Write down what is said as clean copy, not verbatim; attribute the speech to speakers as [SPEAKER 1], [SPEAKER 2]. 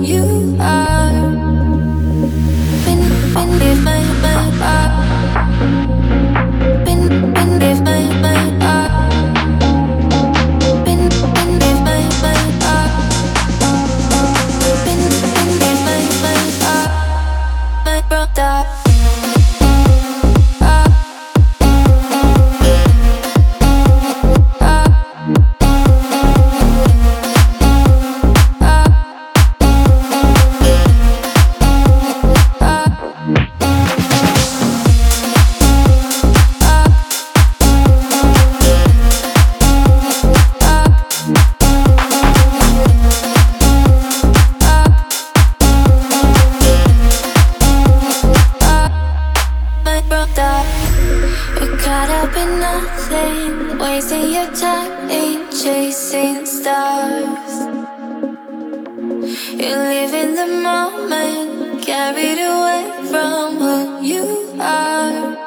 [SPEAKER 1] you are. When if my heart, when if my heart, when if my heart, when if my heart, my brother. You're caught up in nothing, wasting your time in chasing stars. You live in the moment, carried away from who you are.